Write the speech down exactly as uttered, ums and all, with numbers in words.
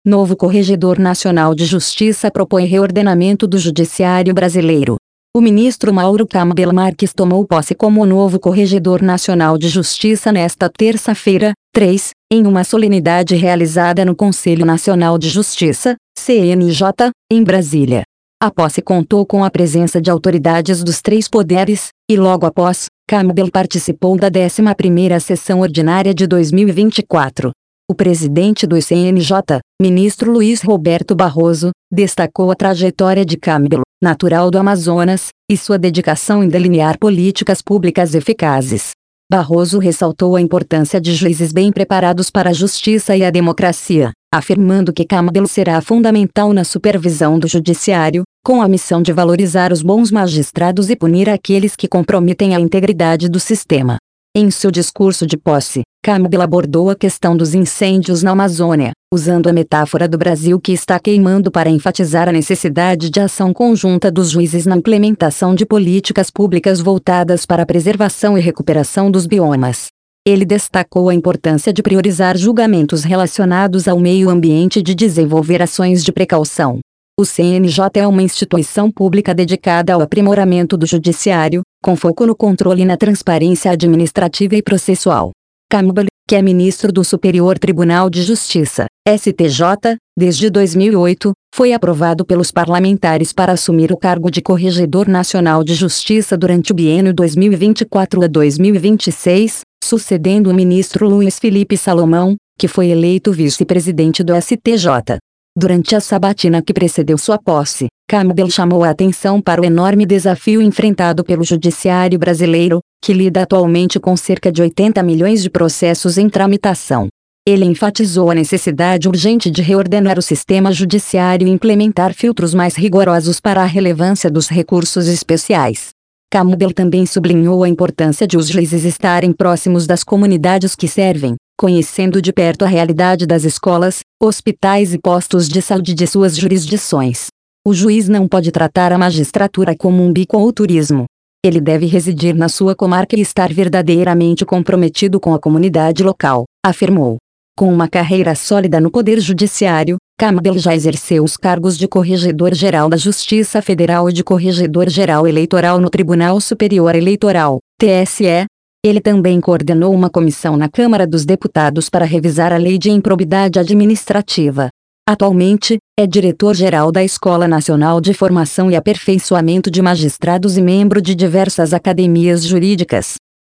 Novo Corregedor Nacional de Justiça propõe reordenamento do Judiciário brasileiro. O ministro Mauro Campbell Marques tomou posse como novo Corregedor Nacional de Justiça nesta terça-feira, três, em uma solenidade realizada no Conselho Nacional de Justiça, C N J, em Brasília. A posse contou com a presença de autoridades dos três poderes, e logo após, Campbell participou da décima primeira sessão ordinária de dois mil e vinte e quatro. O presidente do C N J, ministro Luiz Roberto Barroso, destacou a trajetória de Campbell, natural do Amazonas, e sua dedicação em delinear políticas públicas eficazes. Barroso ressaltou a importância de juízes bem preparados para a justiça e a democracia, afirmando que Campbell será fundamental na supervisão do judiciário, com a missão de valorizar os bons magistrados e punir aqueles que comprometem a integridade do sistema. Em seu discurso de posse, Campbell abordou a questão dos incêndios na Amazônia, usando a metáfora do Brasil que está queimando para enfatizar a necessidade de ação conjunta dos juízes na implementação de políticas públicas voltadas para a preservação e recuperação dos biomas. Ele destacou a importância de priorizar julgamentos relacionados ao meio ambiente e de desenvolver ações de precaução. O C N J é uma instituição pública dedicada ao aprimoramento do judiciário, com foco no controle e na transparência administrativa e processual. Campbell, que é ministro do Superior Tribunal de Justiça, S T J, desde dois mil e oito, foi aprovado pelos parlamentares para assumir o cargo de Corregedor Nacional de Justiça durante o biênio dois mil e vinte e quatro a dois mil e vinte e seis, sucedendo o ministro Luiz Felipe Salomão, que foi eleito vice-presidente do S T J. Durante a sabatina que precedeu sua posse, Campbell chamou a atenção para o enorme desafio enfrentado pelo judiciário brasileiro, que lida atualmente com cerca de oitenta milhões de processos em tramitação. Ele enfatizou a necessidade urgente de reordenar o sistema judiciário e implementar filtros mais rigorosos para a relevância dos recursos especiais. Campbell também sublinhou a importância de os juízes estarem próximos das comunidades que servem, conhecendo de perto a realidade das escolas, hospitais e postos de saúde de suas jurisdições. O juiz não pode tratar a magistratura como um bico ou turismo. Ele deve residir na sua comarca e estar verdadeiramente comprometido com a comunidade local, afirmou. Com uma carreira sólida no Poder Judiciário, Campbell já exerceu os cargos de Corregedor-Geral da Justiça Federal e de Corregedor-Geral Eleitoral no Tribunal Superior Eleitoral, T S E. Ele também coordenou uma comissão na Câmara dos Deputados para revisar a Lei de Improbidade Administrativa. Atualmente, é diretor-geral da Escola Nacional de Formação e Aperfeiçoamento de Magistrados e membro de diversas academias jurídicas.